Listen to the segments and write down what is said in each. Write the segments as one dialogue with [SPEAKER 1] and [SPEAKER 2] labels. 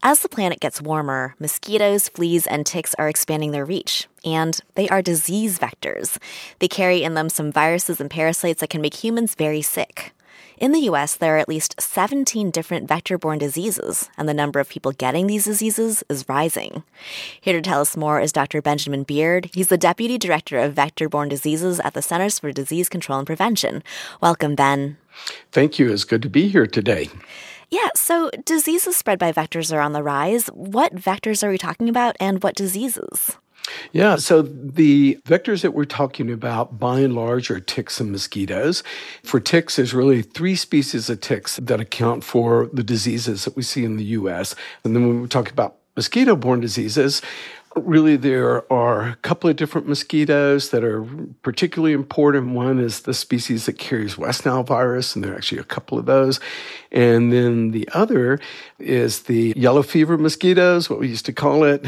[SPEAKER 1] As the planet gets warmer, mosquitoes, fleas, and ticks are expanding their reach. And they are disease vectors. They carry in them some viruses and parasites that can make humans very sick. In the U.S., there are at least 17 different vector-borne diseases, and the number of people getting these diseases is rising. Here to tell us more is Dr. Benjamin Beard. He's the Deputy Director of Vector-Borne Diseases at the Centers for Disease Control and Prevention. Welcome, Ben.
[SPEAKER 2] Thank you. It's good to be here today.
[SPEAKER 1] Yeah, so diseases spread by vectors are on the rise. What vectors are we talking about, and what diseases?
[SPEAKER 2] Yeah, so the vectors that we're talking about, by and large, are ticks and mosquitoes. For ticks, there's really 3 species of ticks that account for the diseases that we see in the U.S. And then when we talk about mosquito-borne diseases, really, there are a couple of different mosquitoes that are particularly important. One is the species that carries West Nile virus, and there are actually a couple of those. And then the other is the yellow fever mosquitoes, what we used to call it,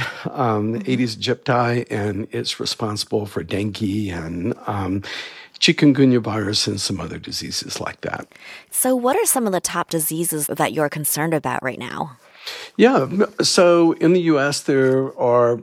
[SPEAKER 2] Aedes aegypti, and it's responsible for dengue and chikungunya virus and some other diseases like that.
[SPEAKER 1] So what are some of the top diseases that you're concerned about right now?
[SPEAKER 2] Yeah, so in the U.S., there are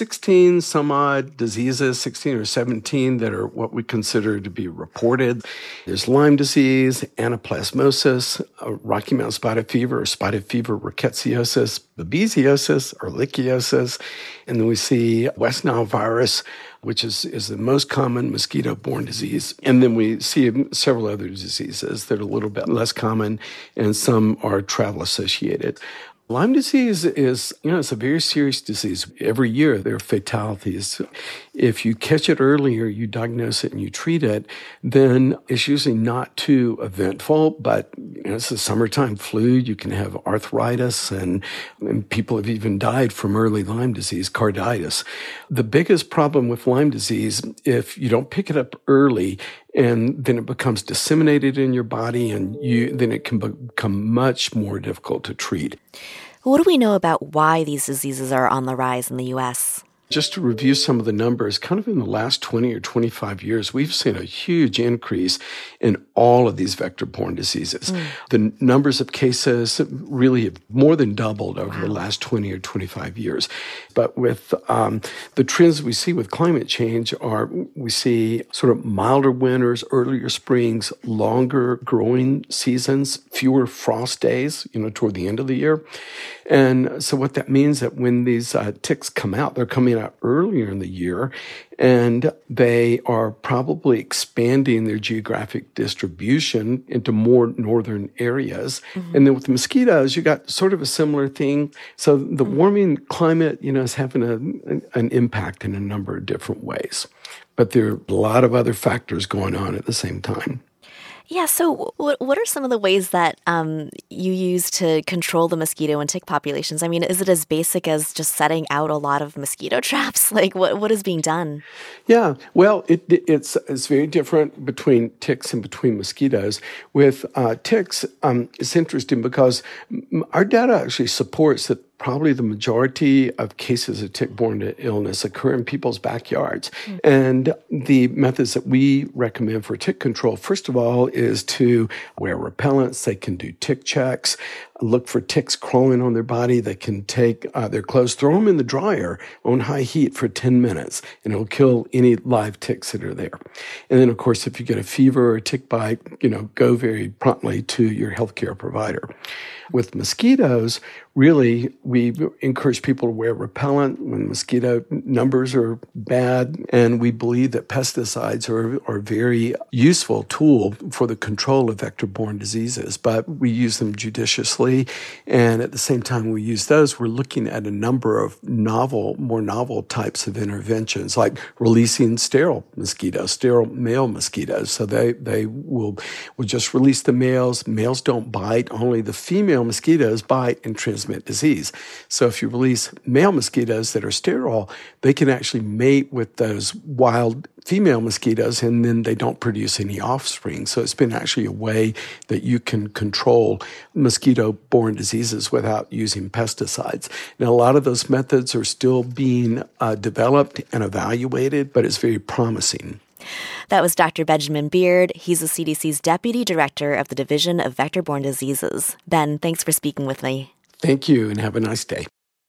[SPEAKER 2] 16 some odd diseases, 16 or 17 that are what we consider to be reported. There's Lyme disease, anaplasmosis, Rocky Mountain spotted fever or spotted fever rickettsiosis, babesiosis or lichiosis, and then we see West Nile virus, which is the most common mosquito-borne disease. And then we see several other diseases that are a little bit less common, and some are travel-associated. Lyme disease is, it's a very serious disease. Every year there are fatalities. If you catch it earlier, you diagnose it and you treat it, then it's usually not too eventful, but it's the summertime flu. You can have arthritis, and people have even died from early Lyme disease, carditis. The biggest problem with Lyme disease, if you don't pick it up early, and then it becomes disseminated in your body, and then it can become much more difficult to treat.
[SPEAKER 1] What do we know about why these diseases are on the rise in the U.S.?
[SPEAKER 2] Just to review some of the numbers, kind of in the last 20 or 25 years, we've seen a huge increase in all of these vector-borne diseases. The numbers of cases really have more than doubled over the last 20 or 25 years. But with the trends we see with climate change we see sort of milder winters, earlier springs, longer growing seasons, fewer frost days, toward the end of the year. And so what that means that when these ticks come out, they're coming out earlier in the year, and they are probably expanding their geographic distribution into more northern areas. And then with the mosquitoes, you got sort of a similar thing. So the warming climate, is having an impact in a number of different ways. But there are a lot of other factors going on at the same time.
[SPEAKER 1] Yeah, so what are some of the ways that you use to control the mosquito and tick populations? I mean, is it as basic as just setting out a lot of mosquito traps? Like, what is being done?
[SPEAKER 2] Yeah, well, it's very different between ticks and between mosquitoes. With ticks, it's interesting because our data actually supports that probably the majority of cases of tick-borne illness occur in people's backyards. And the methods that we recommend for tick control, first of all, is to wear repellents. They can do tick checks, look for ticks crawling on their body. They can take their clothes, throw them in the dryer on high heat for 10 minutes, and it'll kill any live ticks that are there. And then, of course, if you get a fever or a tick bite, go very promptly to your healthcare provider. With mosquitoes, really, we encourage people to wear repellent when mosquito numbers are bad, and we believe that pesticides are a very useful tool for the control of vector-borne diseases, but we use them judiciously, and at the same time we use those, we're looking at a number of more novel types of interventions, like releasing sterile male mosquitoes. So they will just release the males. Males don't bite, only the female mosquitoes bite and transmit disease. So if you release male mosquitoes that are sterile, they can actually mate with those wild female mosquitoes, and then they don't produce any offspring. So it's been actually a way that you can control mosquito-borne diseases without using pesticides. Now, a lot of those methods are still being developed and evaluated, but it's very promising.
[SPEAKER 1] That was Dr. Benjamin Beard. He's the CDC's Deputy Director of the Division of Vector-Borne Diseases. Ben, thanks for speaking with me.
[SPEAKER 2] Thank you, and have a nice day.